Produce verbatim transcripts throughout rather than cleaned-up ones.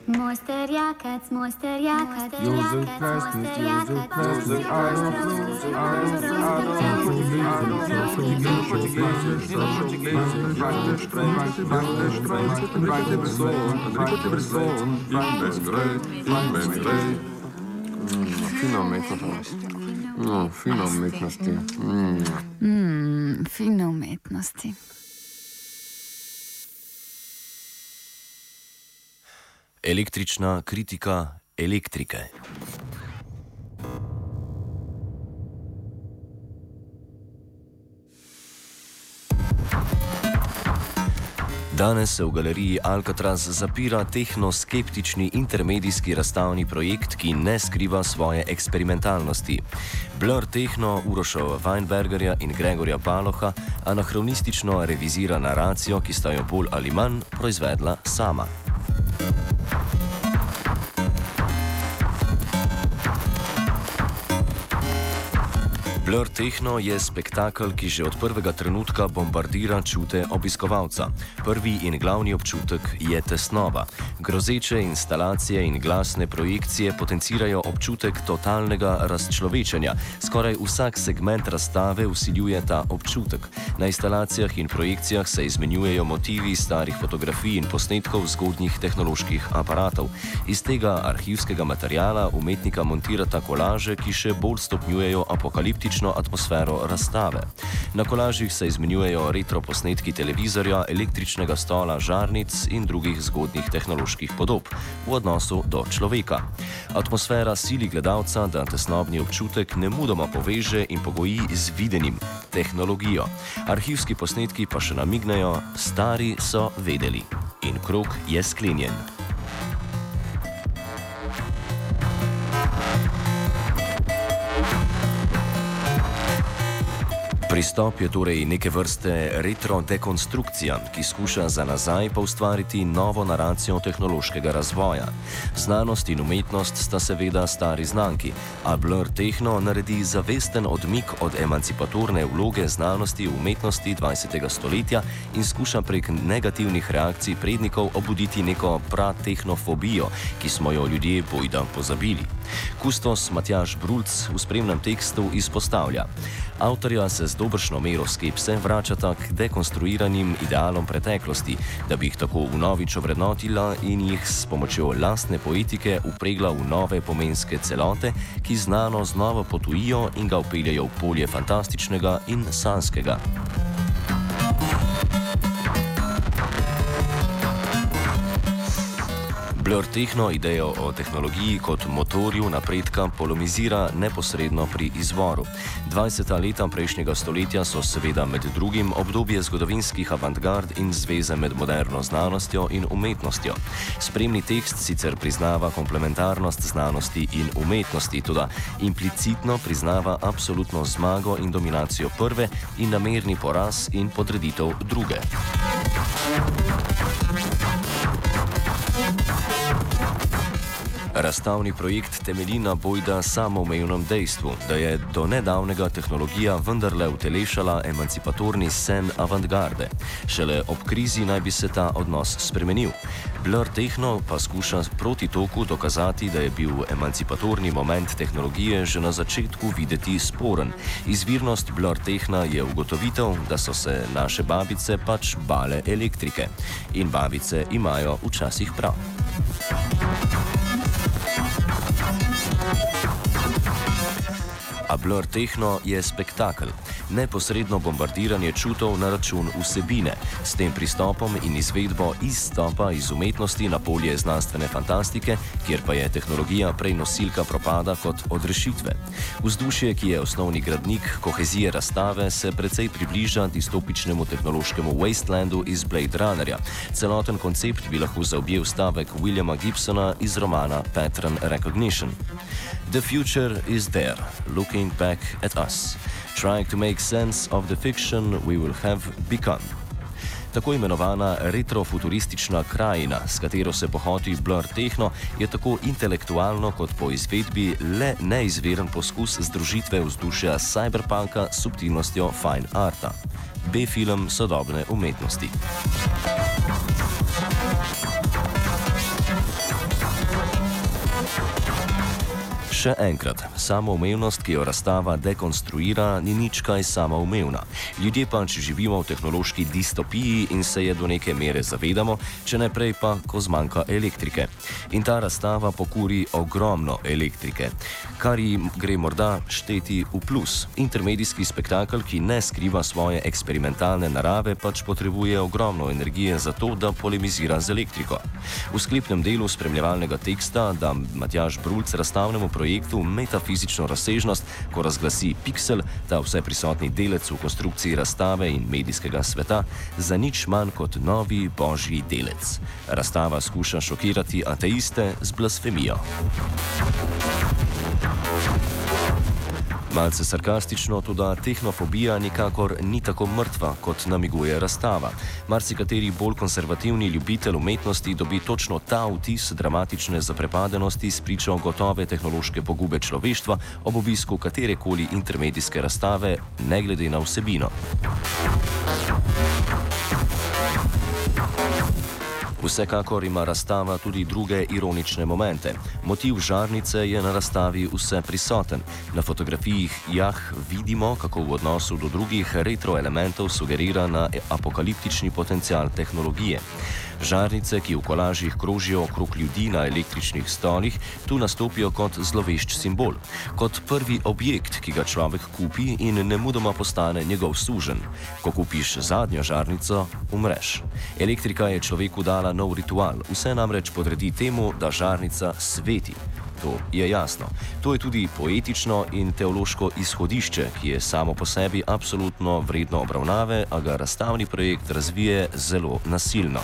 Moj sterjakac, moj sterjakac, Jozef Krasnik, Jozef Krasnik, Fina umetnost. No, fina umetnosti. Mm, fina umetnosti. Električna kritika elektrike. Danes se v galeriji Alcatraz zapira tehnoskeptični intermedijski razstavni projekt, ki ne skriva svoje eksperimentalnosti. Blur Techno Uroša Weinbergerja in Gregorja Paloha anahronistično revizira naracijo, ki sta jo bolj ali manj proizvedla sama. Blur Techno je spektakel, ki že od prvega trenutka bombardira čute obiskovalca. Prvi in glavni občutek je tesnova. Grozeče instalacije in glasne projekcije potencirajo občutek totalnega razčlovečenja. Skoraj vsak segment razstave vsiljuje ta občutek. Na instalacijah in projekcijah se izmenjujejo motivi starih fotografij in posnetkov zgodnjih tehnoloških aparatov. Iz tega arhivskega materiala umetnika montirata kolaže, ki še bolj stopnjujejo apokaliptično atmosfero razstave. Na kolažih se izmenjujejo retro posnetki televizorja, električnega stola, žarnic in drugih zgodnjih tehnoloških podob v odnosu do človeka. Atmosfera sili gledalca, da tesnobni občutek nemudoma poveže in pogoji z videnim, tehnologijo. Arhivski posnetki pa še namignejo, stari so vedeli. In krog je sklenjen. Pristop je torej neke vrste retro-dekonstrukcija, ki skuša za nazaj pa ustvariti novo naracijo tehnološkega razvoja. Znanost in umetnost sta seveda stari znanki, a Blur Techno naredi zavesten odmik od emancipatorne vloge znanosti v umetnosti dvajsetega stoletja in skuša prek negativnih reakcij prednikov obuditi neko pratehnofobio, ki smo jo ljudje bojda pozabili. Kustos Matjaž Brulc v spremnem tekstu izpostavlja: avtorja se z dobršno mero skepse vračata k dekonstruiranim idealom preteklosti, da bi jih tako vnovič ovrednotila in jih s pomočjo lastne poetike upregla v nove pomenske celote, ki znano znova potujijo in ga vpeljajo v polje fantastičnega in sanskega. Blur Techno idejo o tehnologiji kot motorju napredka polemizira neposredno pri izvoru. dvajseta leta prejšnjega stoletja so seveda med drugim obdobje zgodovinskih avantgard in zveze med moderno znanostjo in umetnostjo. Spremni tekst sicer priznava komplementarnost znanosti in umetnosti, toda implicitno priznava absolutno zmago in dominacijo prve in namerni poraz in podreditev druge. Razstavni projekt temelji na bojda samoumevnem dejstvu, da je do nedavnega tehnologija vendarle utelešala emancipatorni sen avantgarde. Šele ob krizi naj bi se ta odnos spremenil. Blur Techno pa skuša proti toku dokazati, da je bil emancipatorni moment tehnologije že na začetku videti sporen. Izvirnost Blur Techna je ugotovitev, da so se naše babice pač bale elektrike. In babice imajo včasih prav. A Blur Techno je spektakel, neposredno bombardiranje čutov na račun vsebine. S tem pristopom in izvedbo izstopa iz umetnosti na polje znanstvene fantastike, kjer pa je tehnologija prej nosilka propada kot odrešitve. Vzdušje, ki je osnovni gradnik kohezije razstave, se precej približa distopičnemu tehnološkemu wastelandu iz Blade Runnerja. Celoten koncept bi lahko zaobjel stavek Williama Gibsona iz romana Pattern Recognition. The future is there, looking back at us, trying to make sense of the fiction we will have become. Tako imenovana retrofuturistična krajina, s katero se pohoti Blur Techno, je tako intelektualno kot po izvedbi le neizveren poskus združitve vzdušja cyberpunka s subtilnostjo fine arta. B-film sodobne umetnosti. Še enkrat, samoumevnost, ki jo razstava dekonstruira, ni nič kaj samoumevna. Ljudje pač živimo v tehnološki distopiji in se je do neke mere zavedamo, če ne prej pa, ko zmanjka elektrike. In ta razstava pokuri ogromno elektrike, kar jim gre morda šteti v plus. Intermedijski spektakel, ki ne skriva svoje eksperimentalne narave, pač potrebuje ogromno energije za to, da polemizira z elektriko. V sklepnem delu spremljevalnega teksta da Matjaž Brulc razstavnemu projektu metafizično razsežnost, ko razglasi piksel, ta vseprisotni delec v konstrukciji razstave in medijskega sveta, za nič manj kot novi božji delec. Razstava skuša šokirati ateiste z blasfemijo. Malce sarkastično, toda tehnofobija nikakor ni tako mrtva, kot namiguje razstava. Marsikateri bolj konservativni ljubitelj umetnosti dobi točno ta vtis dramatične zaprepadenosti s pričo gotove tehnološke pogube človeštva ob obisku katerekoli intermedijske razstave, ne glede na vsebino. Vsekakor ima razstava tudi druge ironične momente. Motiv žarnice je na razstavi vse prisoten. Na fotografijih jah vidimo, kako v odnosu do drugih retro elementov sugerira na apokaliptični potencial tehnologije. Žarnice, ki v kolažih krožijo okrog ljudi na električnih stolih, tu nastopijo kot zlovešč simbol. Kot prvi objekt, ki ga človek kupi in nemudoma postane njegov suženj. Ko kupiš zadnjo žarnico, umreš. Elektrika je človeku dala nov ritual, vse namreč podredi temu, da žarnica sveti. To je jasno. To je tudi poetično in teološko izhodišče, ki je samo po sebi absolutno vredno obravnave, a ga razstavni projekt razvije zelo nasilno.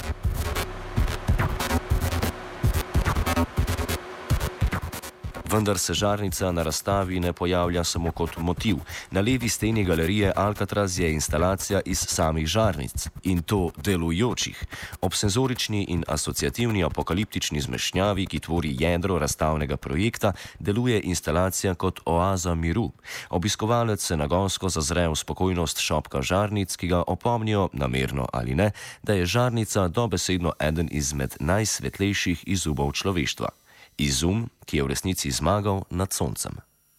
Vendar se žarnica na razstavi ne pojavlja samo kot motiv. Na levi steni galerije Alcatraz je instalacija iz samih žarnic, in to delujočih. Ob senzorični in asociativni apokaliptični zmešnjavi, ki tvori jedro razstavnega projekta, deluje instalacija kot oaza miru. Obiskovalec se nagonsko zazre v spokojnost šopka žarnic, ki ga opomnijo, namerno ali ne, da je žarnica dobesedno eden izmed najsvetlejših izumov človeštva. Izum, ki je v resnici zmagal nad soncem.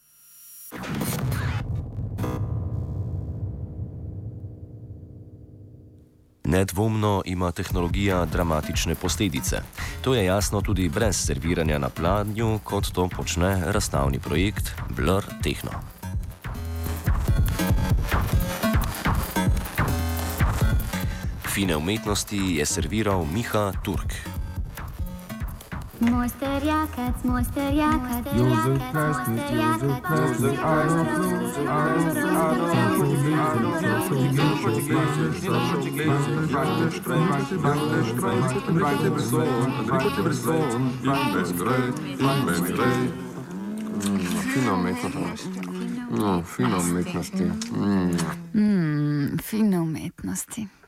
Nedvomno ima tehnologija dramatične posledice. To je jasno tudi brez serviranja na pladnju, kot to počne razstavni projekt Blur Techno. Fine umetnosti je serviral Miha Turk. Mojster Jakec, mojster Jakec, Josef Plastic, Josef Plastic, Fina umetnost. No, fina umetnosti. Mm, fine umetnosti.